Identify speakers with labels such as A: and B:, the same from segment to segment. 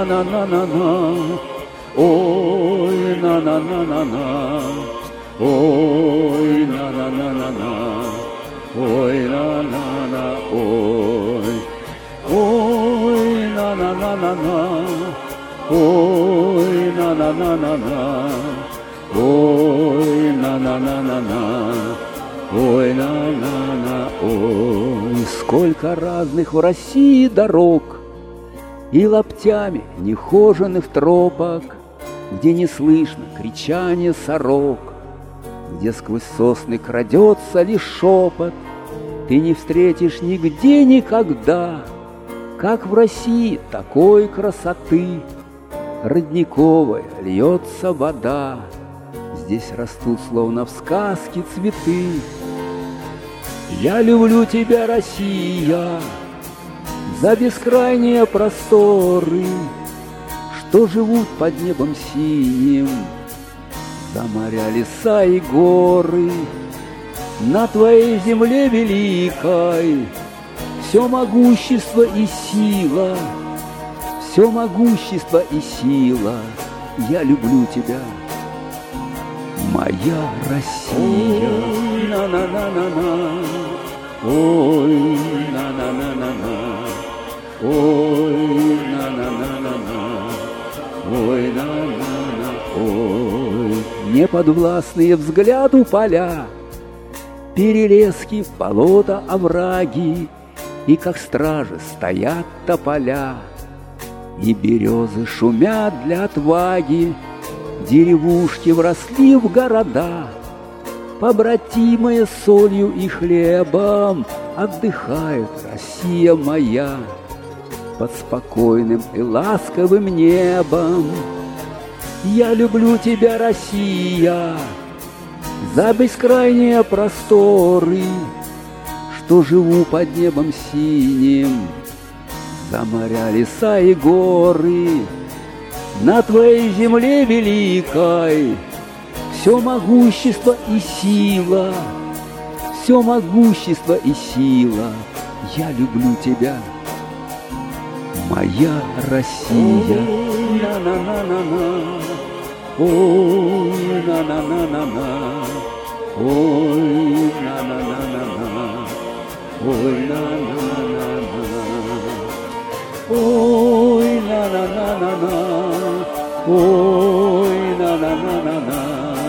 A: на-на-на-на-на, ой, на-на-на-на-на, ой, на-на-на-на-на, ой, на-на-на, ой, ой, на-на-на-на-на, ой, на-на-на-на-на, ой, на-на-на-на-на, ой, на-на-на, ой. Сколько разных в России дорог и лаптями нехоженных тропок, где не слышно кричания сорок, где сквозь сосны крадется лишь шепот. Ты не встретишь нигде никогда, как в России такой красоты. Родниковая льется вода, здесь растут словно в сказке цветы. Я люблю тебя, Россия, за бескрайние просторы, что живут под небом синим, за моря, леса и горы. На твоей земле великой все могущество и сила, все могущество и сила. Я люблю тебя, моя Россия. Ой, на-на-на-на-на, ой, на-на-на-на-на, ой, на-на-на-на-на, ой, на-на-на, ой. Неподвластные взгляду поля, перелески, болота, овраги, и как стражи стоят тополя, и березы шумят для отваги. Деревушки вросли в города, побратимые солью и хлебом, отдыхает Россия моя под спокойным и ласковым небом. Я люблю тебя, Россия, за бескрайние просторы, что живу под небом синим, за моря, леса и горы. На твоей земле великой все могущество и сила, все могущество и сила. Я люблю тебя, моя Россия. Ой, на-на-на-на-на, ой, на-на-на-на-на, ой, на-на-на-на-на, ой, на-на-на-на, ой, на-на-на-на-на, ой, на-на-на-на-на,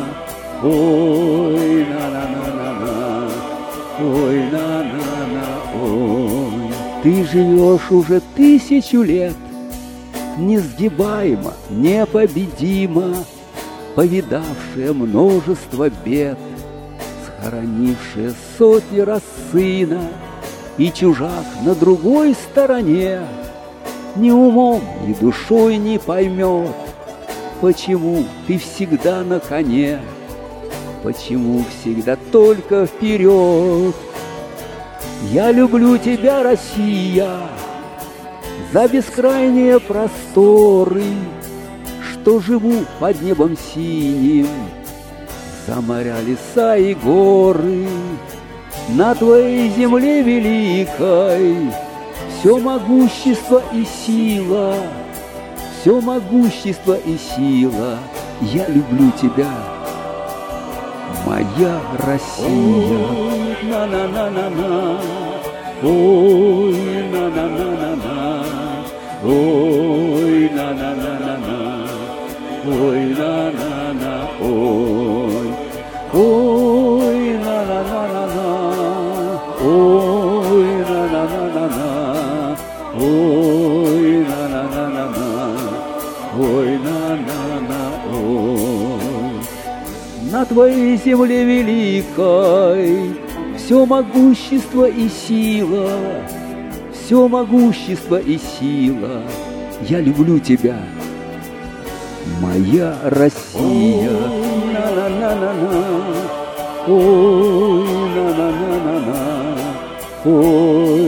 A: ой, на-на-на-на-на, ой, на-на-на, ой. Ты живешь уже 1000 лет, несгибаемо, непобедимо, повидавшая множество бед, схоронившая сотни раз сына, и чужак на другой стороне ни умом, ни душой не поймет, почему ты всегда на коне, почему всегда только вперед. Я люблю тебя, Россия, за бескрайние просторы, что живу под небом синим, за моря, леса и горы. На твоей земле великой все могущество и сила, все могущество и сила. Я люблю тебя, моя Россия. Ой, на-на-на-на-на, ой, на-на-на-на-на, ой, на-на-на-на-на, ой, на-на-на, ой, ой, на-на-на-на-на, ой, на-на-на-на-на, ой, на-на-на-на-на, ой, на-на-на, ой. На твоей земле великой все могущество и сила, все могущество и сила. Я люблю тебя, моя Россия. Ой, на-на-на-на-на, ой, на-на-на-на-на, ой,